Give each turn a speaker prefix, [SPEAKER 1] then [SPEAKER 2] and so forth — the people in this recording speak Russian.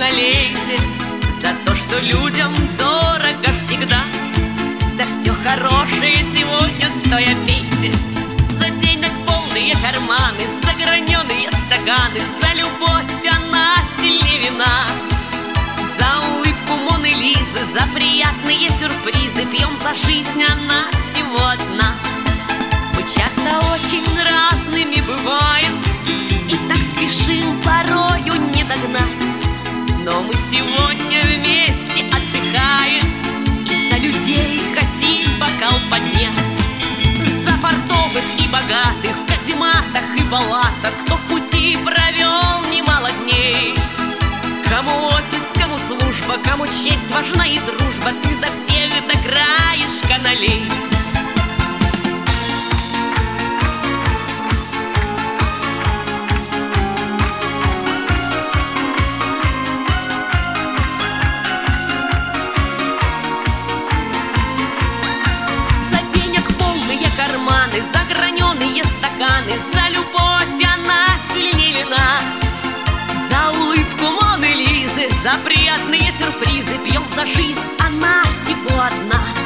[SPEAKER 1] налейте, за то, что людям дорого всегда. За все хорошее сегодня стоя пейте, за денег полные карманы, за граненые стаканы, за любовь она сильнее вина. За улыбку Моны Лизы, за приятные сюрпризы, пьем за жизнь, она всего одна. Мы часто очень разными бываем и так спешим порою не догнать, но мы сегодня вместе отдыхаем и за людей хотим бокал поднять. За фартовых и богатых, в казематах и палатах, кто в пути провел немало дней. Кому офис, кому служба, кому честь важна и дружба, ты за всех до краешка налей. За граненые стаканы, за любовь она сильнее вина. За улыбку Моны Лизы, за приятные сюрпризы, пьем за жизнь, она всего одна.